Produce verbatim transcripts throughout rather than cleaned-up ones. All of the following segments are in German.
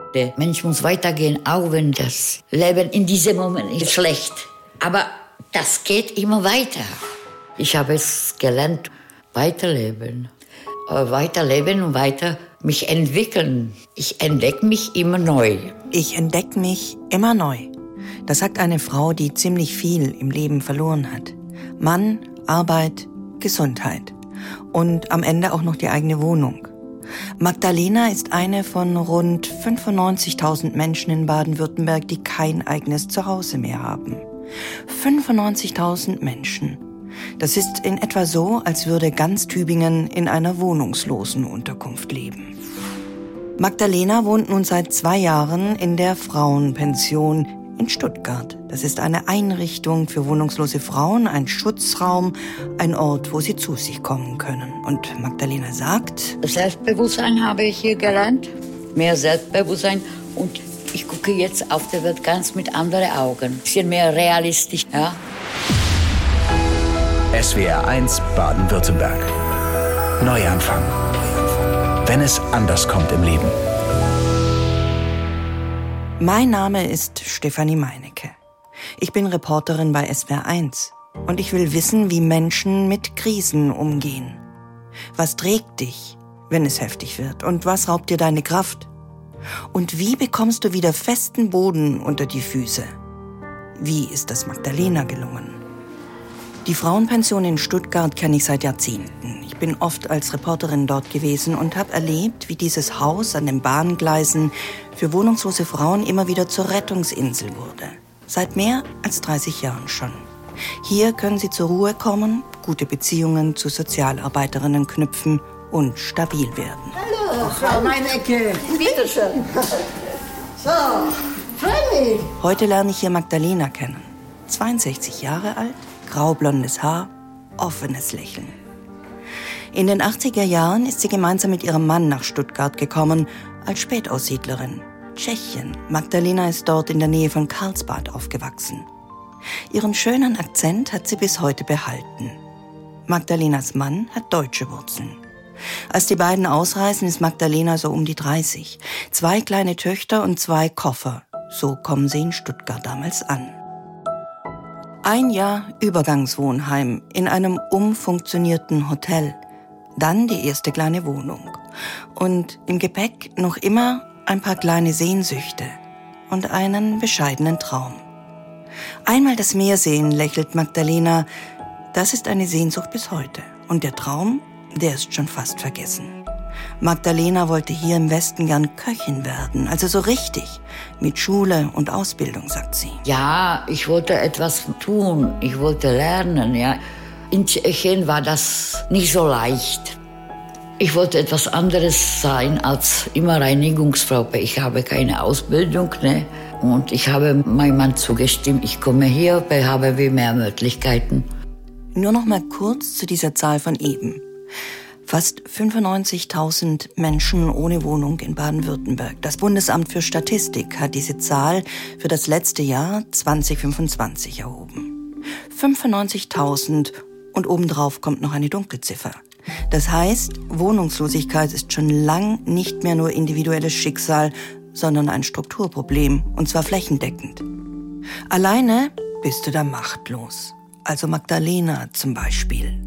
Der Mensch muss weitergehen, auch wenn das Leben in diesem Moment ist schlecht. Aber das geht immer weiter. Ich habe es gelernt, weiterleben. Aber weiterleben und weiter mich entwickeln. Ich entdecke mich immer neu. Ich entdecke mich immer neu. Das sagt eine Frau, die ziemlich viel im Leben verloren hat. Mann, Arbeit, Gesundheit. Und am Ende auch noch die eigene Wohnung. Magdalena ist eine von rund fünfundneunzigtausend Menschen in Baden-Württemberg, die kein eigenes Zuhause mehr haben. fünfundneunzigtausend Menschen. Das ist in etwa so, als würde ganz Tübingen in einer wohnungslosen Unterkunft leben. Magdalena wohnt nun seit zwei Jahren in der Frauenpension in Stuttgart. Das ist eine Einrichtung für wohnungslose Frauen, ein Schutzraum, ein Ort, wo sie zu sich kommen können. Und Magdalena sagt: Selbstbewusstsein habe ich hier gelernt, mehr Selbstbewusstsein, und ich gucke jetzt auf die Welt ganz mit anderen Augen, ein bisschen mehr realistisch, ja. S W R eins Baden-Württemberg. Neuanfang. Wenn es anders kommt im Leben. Mein Name ist Stefanie Meinecke. Ich bin Reporterin bei S W R eins und ich will wissen, wie Menschen mit Krisen umgehen. Was trägt dich, wenn es heftig wird, und was raubt dir deine Kraft? Und wie bekommst du wieder festen Boden unter die Füße? Wie ist das Magdalena gelungen? Die Frauenpension in Stuttgart kenne ich seit Jahrzehnten. Ich bin oft als Reporterin dort gewesen und habe erlebt, wie dieses Haus an den Bahngleisen für wohnungslose Frauen immer wieder zur Rettungsinsel wurde. Seit mehr als dreißig Jahren schon. Hier können sie zur Ruhe kommen, gute Beziehungen zu Sozialarbeiterinnen knüpfen und stabil werden. Hallo, Frau Meinecke. Bitteschön. So, freu mich. Heute lerne ich hier Magdalena kennen. zweiundsechzig Jahre alt, graublondes Haar, offenes Lächeln. In den achtziger Jahren ist sie gemeinsam mit ihrem Mann nach Stuttgart gekommen, als Spätaussiedlerin. Tschechien. Magdalena ist dort in der Nähe von Karlsbad aufgewachsen. Ihren schönen Akzent hat sie bis heute behalten. Magdalenas Mann hat deutsche Wurzeln. Als die beiden ausreisen, ist Magdalena so um die dreißig. Zwei kleine Töchter und zwei Koffer. So kommen sie in Stuttgart damals an. Ein Jahr Übergangswohnheim in einem umfunktionierten Hotel. Dann die erste kleine Wohnung. Und im Gepäck noch immer ein paar kleine Sehnsüchte und einen bescheidenen Traum. Einmal das Meer sehen, lächelt Magdalena. Das ist eine Sehnsucht bis heute. Und der Traum, der ist schon fast vergessen. Magdalena wollte hier im Westen gern Köchin werden, also so richtig, mit Schule und Ausbildung, sagt sie. Ja, ich wollte etwas tun, ich wollte lernen, ja. In Tschechien war das nicht so leicht. Ich wollte etwas anderes sein als immer Reinigungsfrau. Ich habe keine Ausbildung, ne? Und ich habe meinem Mann zugestimmt, ich komme hier, habe wir mehr Möglichkeiten. Nur noch mal kurz zu dieser Zahl von eben. Fast fünfundneunzigtausend Menschen ohne Wohnung in Baden-Württemberg. Das Bundesamt für Statistik hat diese Zahl für das letzte Jahr zwanzig fünfundzwanzig erhoben. fünfundneunzigtausend und obendrauf kommt noch eine Dunkelziffer. Das heißt, Wohnungslosigkeit ist schon lang nicht mehr nur individuelles Schicksal, sondern ein Strukturproblem, und zwar flächendeckend. Alleine bist du da machtlos. Also Magdalena zum Beispiel.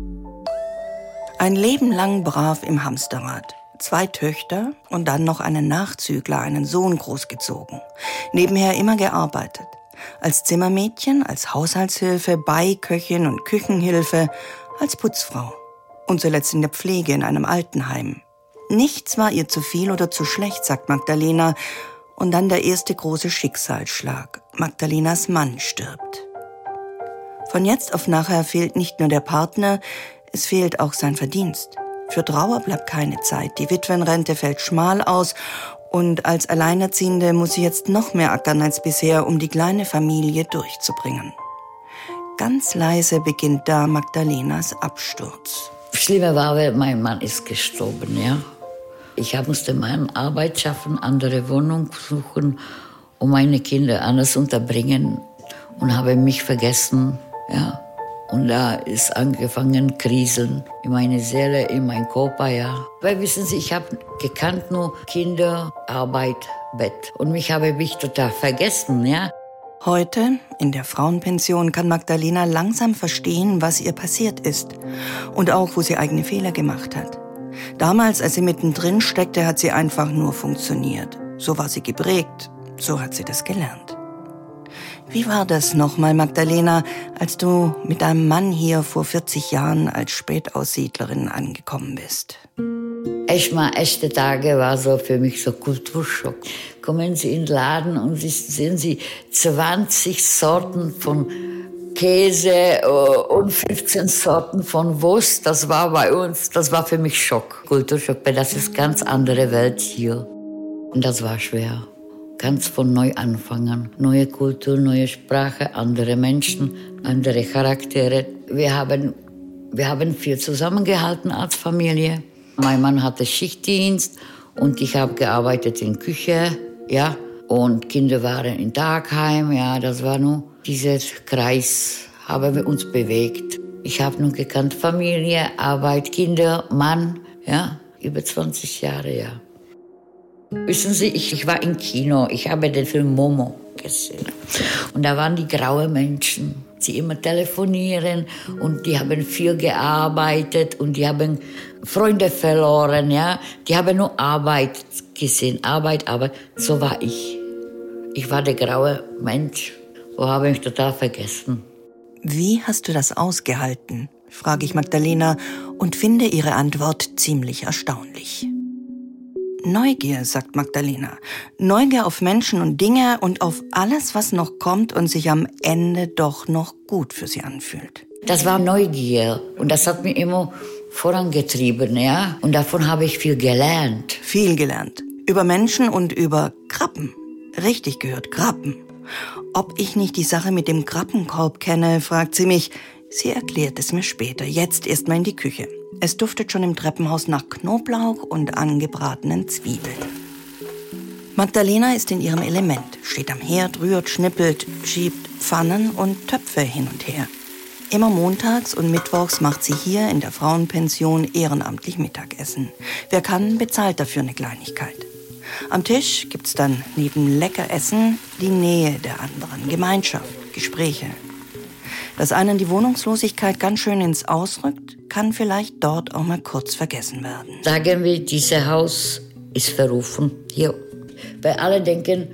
Ein Leben lang brav im Hamsterrad. Zwei Töchter und dann noch einen Nachzügler, einen Sohn großgezogen. Nebenher immer gearbeitet. Als Zimmermädchen, als Haushaltshilfe, Beiköchin und Küchenhilfe, als Putzfrau. Und zuletzt in der Pflege in einem Altenheim. Nichts war ihr zu viel oder zu schlecht, sagt Magdalena. Und dann der erste große Schicksalsschlag. Magdalenas Mann stirbt. Von jetzt auf nachher fehlt nicht nur der Partner, es fehlt auch sein Verdienst. Für Trauer bleibt keine Zeit. Die Witwenrente fällt schmal aus. Und als Alleinerziehende muss sie jetzt noch mehr ackern als bisher, um die kleine Familie durchzubringen. Ganz leise beginnt da Magdalenas Absturz. Schlimmer war, weil mein Mann ist gestorben, ja. Ich musste meine Arbeit schaffen, andere Wohnung suchen, um meine Kinder anders unterbringen, und habe mich vergessen, ja. Und da ist angefangen kriseln in meine Seele, in meinen Körper, ja. Weil wissen Sie, ich habe gekannt nur Kinder, Arbeit, Bett. Und mich habe ich total vergessen, ja. Heute, in der Frauenpension, kann Magdalena langsam verstehen, was ihr passiert ist. Und auch, wo sie eigene Fehler gemacht hat. Damals, als sie mittendrin steckte, hat sie einfach nur funktioniert. So war sie geprägt, so hat sie das gelernt. Wie war das nochmal, Magdalena, als du mit deinem Mann hier vor vierzig Jahren als Spätaussiedlerin angekommen bist? Echt mal, echte Tage war so für mich so Kulturschock. Kommen Sie in den Laden und sehen Sie zwanzig Sorten von Käse und fünfzehn Sorten von Wurst. Das war bei uns, das war für mich Schock, Kulturschock, weil das ist ganz andere Welt hier. Und das war schwer. Ganz von neu anfangen. Neue Kultur, neue Sprache, andere Menschen, andere Charaktere. Wir haben, wir haben viel zusammengehalten als Familie. Mein Mann hatte Schichtdienst und ich habe gearbeitet in der Küche, ja. Und Kinder waren im Tagheim, ja. Das war nur dieser Kreis, haben wir uns bewegt. Ich habe nur gekannt Familie, Arbeit, Kinder, Mann, ja. Über zwanzig Jahre, ja. Wissen Sie, ich, ich war im Kino, ich habe den Film Momo gesehen. Und da waren die grauen Menschen, die immer telefonieren und die haben viel gearbeitet und die haben Freunde verloren, ja. Die haben nur Arbeit gesehen, Arbeit, Arbeit. So war ich. Ich war der graue Mensch. Oh, habe ich total vergessen. Wie hast du das ausgehalten, frage ich Magdalena und finde ihre Antwort ziemlich erstaunlich. Neugier, sagt Magdalena. Neugier auf Menschen und Dinge und auf alles, was noch kommt und sich am Ende doch noch gut für sie anfühlt. Das war Neugier und das hat mich immer vorangetrieben, ja. Und davon habe ich viel gelernt. Viel gelernt. Über Menschen und über Krabben. Richtig gehört, Krabben. Ob ich nicht die Sache mit dem Krabbenkorb kenne, fragt sie mich. Sie erklärt es mir später. Jetzt erst mal in die Küche. Es duftet schon im Treppenhaus nach Knoblauch und angebratenen Zwiebeln. Magdalena ist in ihrem Element, steht am Herd, rührt, schnippelt, schiebt Pfannen und Töpfe hin und her. Immer montags und mittwochs macht sie hier in der Frauenpension ehrenamtlich Mittagessen. Wer kann, bezahlt dafür eine Kleinigkeit. Am Tisch gibt's dann neben Leckeressen die Nähe der anderen, Gemeinschaft, Gespräche. Dass einen die Wohnungslosigkeit ganz schön ins Ausrückt, kann vielleicht dort auch mal kurz vergessen werden. Sagen wir, dieses Haus ist verrufen hier. Weil alle denken,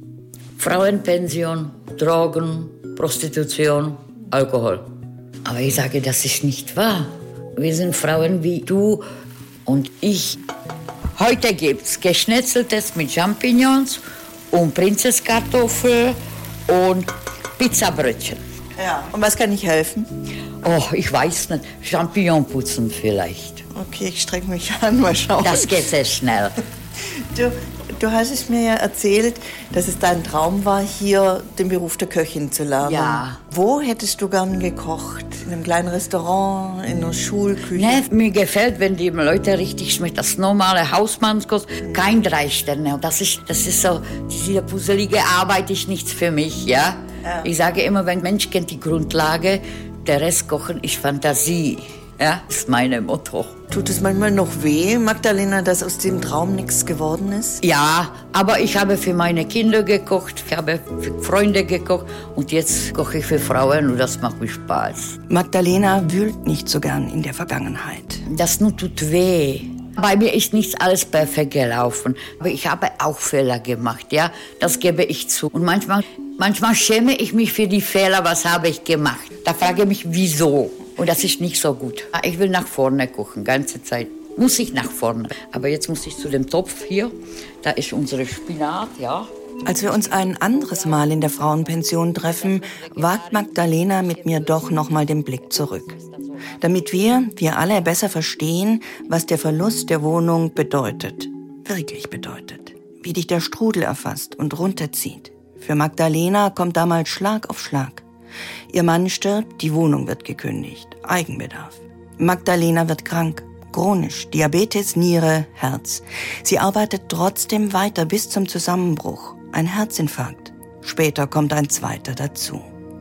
Frauenpension, Drogen, Prostitution, Alkohol. Aber ich sage, das ist nicht wahr. Wir sind Frauen wie du und ich. Heute gibt's Geschnetzeltes mit Champignons und Prinzesskartoffel und Pizzabrötchen. Ja, und was kann ich helfen? Oh, ich weiß nicht. Champignon putzen vielleicht. Okay, ich streng mich an, mal schauen. Das geht sehr schnell. Du, du hast es mir ja erzählt, dass es dein Traum war, hier den Beruf der Köchin zu lernen. Ja. Wo hättest du gern gekocht? In einem kleinen Restaurant, in einer Schulküche? Nee, mir gefällt, wenn die Leute richtig schmecken. Das normale Hausmannskost, kein drei Sterne. Das ist, das ist so, diese puzzelige Arbeit ist nichts für mich, ja? Ja. Ich sage immer, wenn ein Mensch kennt die Grundlage, der Rest kochen ist Fantasie. Ja, das ist mein Motto. Tut es manchmal noch weh, Magdalena, dass aus dem Traum nichts geworden ist? Ja, aber ich habe für meine Kinder gekocht, ich habe für Freunde gekocht und jetzt koche ich für Frauen und das macht mir Spaß. Magdalena wühlt nicht so gern in der Vergangenheit. Das nur tut weh. Bei mir ist nicht alles perfekt gelaufen, aber ich habe auch Fehler gemacht, ja, das gebe ich zu. Und manchmal, manchmal schäme ich mich für die Fehler, was habe ich gemacht. Da frage ich mich, wieso? Und das ist nicht so gut. Ich will nach vorne kochen, ganze Zeit. Muss ich nach vorne. Aber jetzt muss ich zu dem Topf hier. Da ist unsere Spinat, ja. Als wir uns ein anderes Mal in der Frauenpension treffen, wagt Magdalena mit mir doch noch mal den Blick zurück. Damit wir, wir alle besser verstehen, was der Verlust der Wohnung bedeutet. Wirklich bedeutet. Wie dich der Strudel erfasst und runterzieht. Für Magdalena kommt damals Schlag auf Schlag. Ihr Mann stirbt, die Wohnung wird gekündigt. Eigenbedarf. Magdalena wird krank. Chronisch. Diabetes, Niere, Herz. Sie arbeitet trotzdem weiter bis zum Zusammenbruch. Ein Herzinfarkt. Später kommt ein zweiter dazu.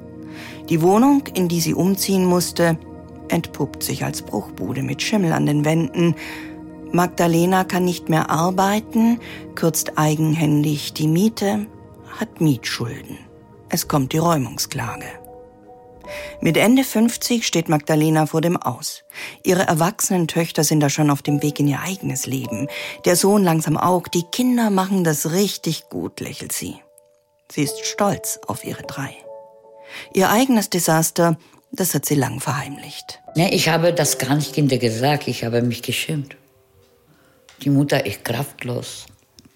Die Wohnung, in die sie umziehen musste, entpuppt sich als Bruchbude mit Schimmel an den Wänden. Magdalena kann nicht mehr arbeiten, kürzt eigenhändig die Miete, hat Mietschulden. Es kommt die Räumungsklage. Mit Ende fünfzig steht Magdalena vor dem Aus. Ihre erwachsenen Töchter sind da schon auf dem Weg in ihr eigenes Leben. Der Sohn langsam auch. Die Kinder machen das richtig gut, lächelt sie. Sie ist stolz auf ihre drei. Ihr eigenes Desaster, das hat sie lang verheimlicht. Nee, ich habe das gar nicht Kinder gesagt, ich habe mich geschämt. Die Mutter ist kraftlos.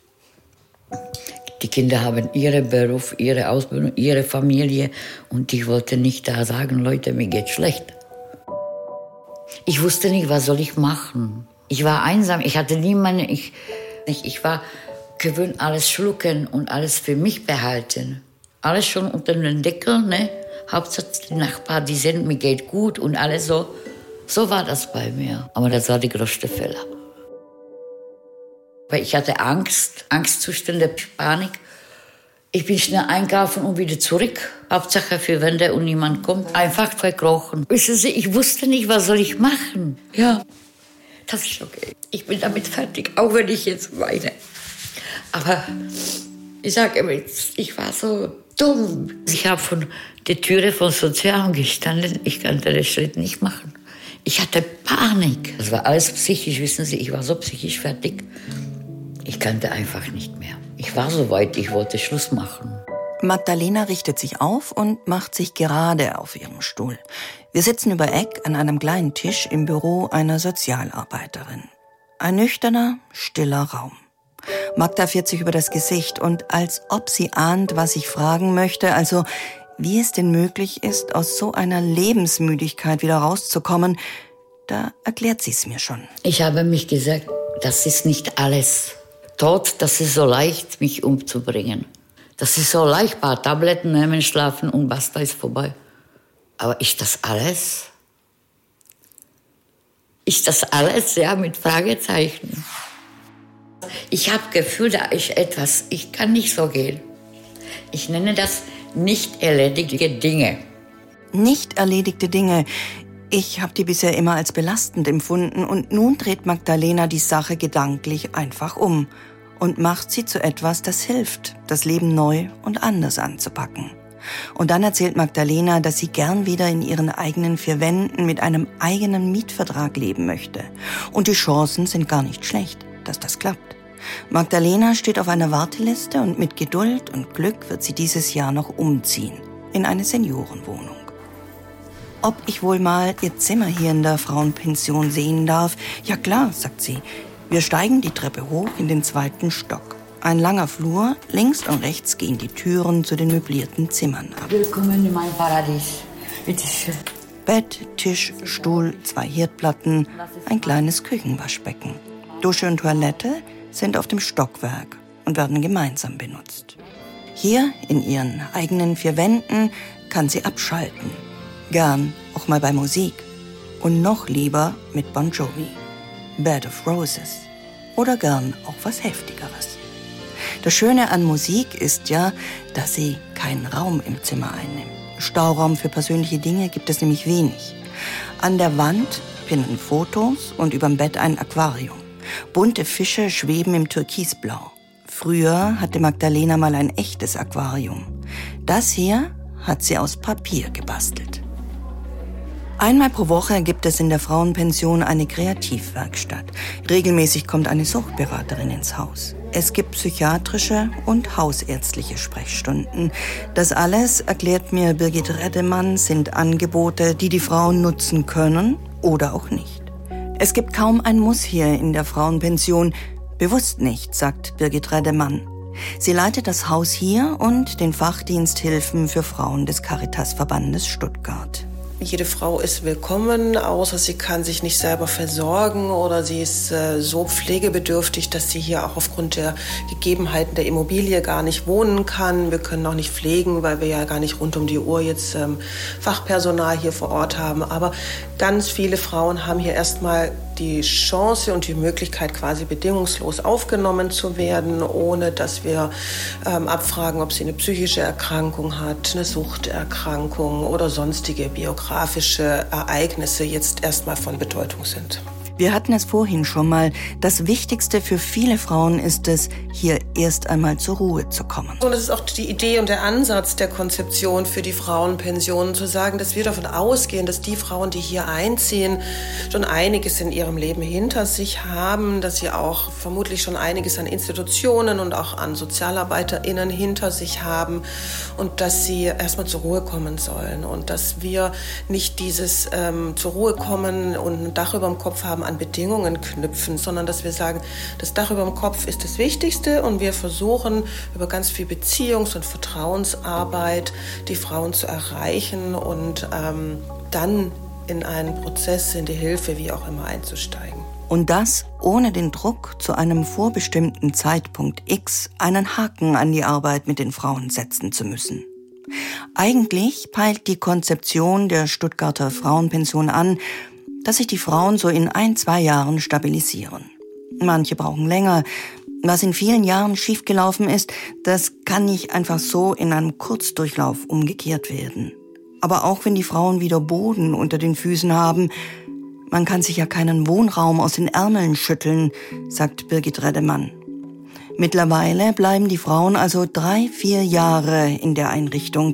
Die Kinder haben ihren Beruf, ihre Ausbildung, ihre Familie und ich wollte nicht da sagen, Leute, mir geht's schlecht. Ich wusste nicht, was soll ich machen. Ich war einsam, ich hatte niemanden, ich, ich war gewöhnt, alles schlucken und alles für mich behalten. Alles schon unter dem Deckel, ne? Hauptsache die Nachbarn, die sehen, mir geht gut und alles so. So war das bei mir. Aber das war der größte Fehler. Weil ich hatte Angst, Angstzustände, Panik. Ich bin schnell einkaufen und wieder zurück. Hauptsache für Wände und niemand kommt. Einfach verkrochen. Wissen Sie, ich wusste nicht, was soll ich machen. Ja, das ist okay. Ich bin damit fertig, auch wenn ich jetzt weine. Aber ich sage immer, ich war so dumm. Ich habe von der Türe von Sozialamt gestanden. Ich konnte den Schritt nicht machen. Ich hatte Panik. Das war alles psychisch, wissen Sie. Ich war so psychisch fertig. Ich kannte einfach nicht mehr. Ich war so weit, ich wollte Schluss machen. Magdalena richtet sich auf und macht sich gerade auf ihrem Stuhl. Wir sitzen über Eck an einem kleinen Tisch im Büro einer Sozialarbeiterin. Ein nüchterner, stiller Raum. Magda fährt sich über das Gesicht und als ob sie ahnt, was ich fragen möchte, also wie es denn möglich ist, aus so einer Lebensmüdigkeit wieder rauszukommen, da erklärt sie es mir schon. Ich habe mich gesagt, das ist nicht alles. Tod, das ist so leicht, mich umzubringen. Das ist so leicht, ein paar Tabletten nehmen, schlafen und basta, ist vorbei. Aber ist das alles? Ist das alles? Ja, mit Fragezeichen. Ich habe Gefühl, da ist etwas, ich kann nicht so gehen. Ich nenne das nicht erledigte Dinge. Nicht erledigte Dinge. Ich habe die bisher immer als belastend empfunden und nun dreht Magdalena die Sache gedanklich einfach um und macht sie zu etwas, das hilft, das Leben neu und anders anzupacken. Und dann erzählt Magdalena, dass sie gern wieder in ihren eigenen vier Wänden mit einem eigenen Mietvertrag leben möchte. Und die Chancen sind gar nicht schlecht, dass das klappt. Magdalena steht auf einer Warteliste und mit Geduld und Glück wird sie dieses Jahr noch umziehen in eine Seniorenwohnung. Ob ich wohl mal ihr Zimmer hier in der Frauenpension sehen darf? Ja klar, sagt sie. Wir steigen die Treppe hoch in den zweiten Stock. Ein langer Flur, links und rechts gehen die Türen zu den möblierten Zimmern ab. Willkommen in meinem Paradies. Bitte schön. Bett, Tisch, Stuhl, zwei Herdplatten, ein kleines Küchenwaschbecken. Dusche und Toilette sind auf dem Stockwerk und werden gemeinsam benutzt. Hier, in ihren eigenen vier Wänden, kann sie abschalten. Gern auch mal bei Musik. Und noch lieber mit Bon Jovi. Bed of Roses. Oder gern auch was Heftigeres. Das Schöne an Musik ist ja, dass sie keinen Raum im Zimmer einnimmt. Stauraum für persönliche Dinge gibt es nämlich wenig. An der Wand pinnen Fotos und überm Bett ein Aquarium. Bunte Fische schweben im Türkisblau. Früher hatte Magdalena mal ein echtes Aquarium. Das hier hat sie aus Papier gebastelt. Einmal pro Woche gibt es in der Frauenpension eine Kreativwerkstatt. Regelmäßig kommt eine Suchtberaterin ins Haus. Es gibt psychiatrische und hausärztliche Sprechstunden. Das alles, erklärt mir Birgit Redemann, sind Angebote, die die Frauen nutzen können oder auch nicht. Es gibt kaum ein Muss hier in der Frauenpension. Bewusst nicht, sagt Birgit Redemann. Sie leitet das Haus hier und den Fachdienst Hilfen für Frauen des Caritasverbandes Stuttgart. Jede Frau ist willkommen, außer sie kann sich nicht selber versorgen oder sie ist äh, so pflegebedürftig, dass sie hier auch aufgrund der Gegebenheiten der Immobilie gar nicht wohnen kann. Wir können auch nicht pflegen, weil wir ja gar nicht rund um die Uhr jetzt ähm, Fachpersonal hier vor Ort haben. Aber ganz viele Frauen haben hier erstmal die Chance und die Möglichkeit, quasi bedingungslos aufgenommen zu werden, ohne dass wir ähm, abfragen, ob sie eine psychische Erkrankung hat, eine Suchterkrankung oder sonstige biografische Ereignisse jetzt erstmal von Bedeutung sind. Wir hatten es vorhin schon mal. Das Wichtigste für viele Frauen ist es, hier erst einmal zur Ruhe zu kommen. Und das ist auch die Idee und der Ansatz der Konzeption für die Frauenpensionen, zu sagen, dass wir davon ausgehen, dass die Frauen, die hier einziehen, schon einiges in ihrem Leben hinter sich haben, dass sie auch vermutlich schon einiges an Institutionen und auch an SozialarbeiterInnen hinter sich haben und dass sie erstmal zur Ruhe kommen sollen und dass wir nicht dieses ähm, zur Ruhe kommen und ein Dach über dem Kopf haben, an Bedingungen knüpfen, sondern dass wir sagen, das Dach über dem Kopf ist das Wichtigste und wir versuchen über ganz viel Beziehungs- und Vertrauensarbeit die Frauen zu erreichen und ähm, dann in einen Prozess, in die Hilfe, wie auch immer, einzusteigen. Und das ohne den Druck, zu einem vorbestimmten Zeitpunkt X einen Haken an die Arbeit mit den Frauen setzen zu müssen. Eigentlich peilt die Konzeption der Stuttgarter Frauenpension an, dass sich die Frauen so in ein, zwei Jahren stabilisieren. Manche brauchen länger. Was in vielen Jahren schiefgelaufen ist, das kann nicht einfach so in einem Kurzdurchlauf umgekehrt werden. Aber auch wenn die Frauen wieder Boden unter den Füßen haben, man kann sich ja keinen Wohnraum aus den Ärmeln schütteln, sagt Birgit Reddemann. Mittlerweile bleiben die Frauen also drei, vier Jahre in der Einrichtung.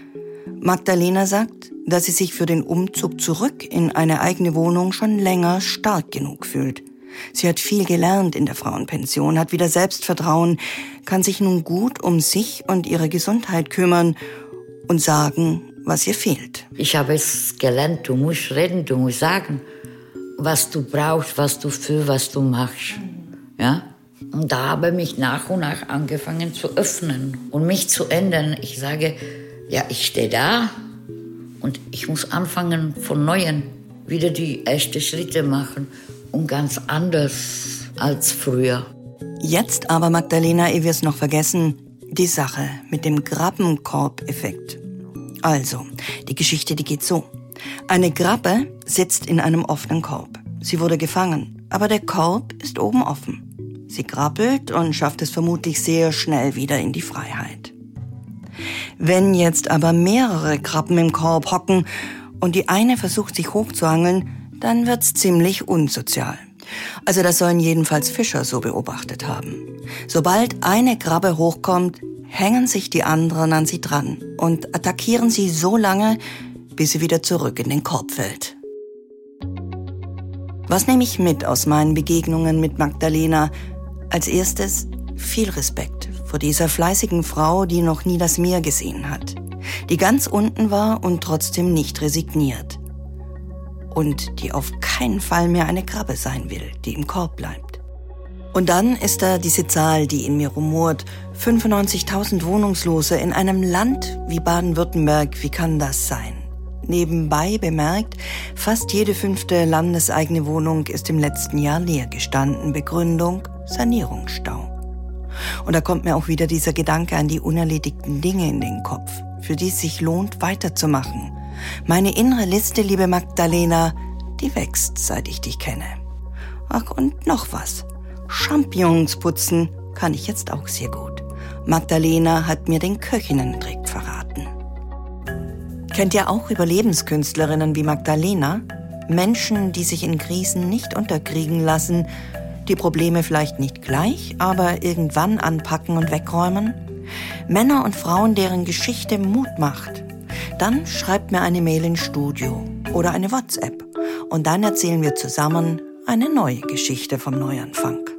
Magdalena sagt, dass sie sich für den Umzug zurück in eine eigene Wohnung schon länger stark genug fühlt. Sie hat viel gelernt in der Frauenpension, hat wieder Selbstvertrauen, kann sich nun gut um sich und ihre Gesundheit kümmern und sagen, was ihr fehlt. Ich habe es gelernt, du musst reden, du musst sagen, was du brauchst, was du für, was du machst. Ja? Und da habe ich mich nach und nach angefangen zu öffnen und mich zu ändern. Ich sage, ja, ich stehe da und ich muss anfangen von Neuem, wieder die ersten Schritte machen und ganz anders als früher. Jetzt aber, Magdalena, ehe wir es noch vergessen, die Sache mit dem Grabbenkorb-Effekt. Also, die Geschichte, die geht so. Eine Grabbe sitzt in einem offenen Korb. Sie wurde gefangen, aber der Korb ist oben offen. Sie krabbelt und schafft es vermutlich sehr schnell wieder in die Freiheit. Wenn jetzt aber mehrere Krabben im Korb hocken und die eine versucht, sich hochzuangeln, dann wird's ziemlich unsozial. Also das sollen jedenfalls Fischer so beobachtet haben. Sobald eine Krabbe hochkommt, hängen sich die anderen an sie dran und attackieren sie so lange, bis sie wieder zurück in den Korb fällt. Was nehme ich mit aus meinen Begegnungen mit Magdalena? Als erstes viel Respekt vor dieser fleißigen Frau, die noch nie das Meer gesehen hat, die ganz unten war und trotzdem nicht resigniert. Und die auf keinen Fall mehr eine Krabbe sein will, die im Korb bleibt. Und dann ist da diese Zahl, die in mir rumort. fünfundneunzigtausend Wohnungslose in einem Land wie Baden-Württemberg, wie kann das sein? Nebenbei bemerkt, fast jede fünfte landeseigene Wohnung ist im letzten Jahr leer gestanden. Begründung: Sanierungsstau. Und da kommt mir auch wieder dieser Gedanke an die unerledigten Dinge in den Kopf, für die es sich lohnt, weiterzumachen. Meine innere Liste, liebe Magdalena, die wächst, seit ich dich kenne. Ach, und noch was. Champignons putzen kann ich jetzt auch sehr gut. Magdalena hat mir den Köchinnentrick verraten. Kennt ihr auch Überlebenskünstlerinnen wie Magdalena? Menschen, die sich in Krisen nicht unterkriegen lassen, die Probleme vielleicht nicht gleich, aber irgendwann anpacken und wegräumen? Männer und Frauen, deren Geschichte Mut macht. Dann schreibt mir eine Mail ins Studio oder eine WhatsApp und dann erzählen wir zusammen eine neue Geschichte vom Neuanfang.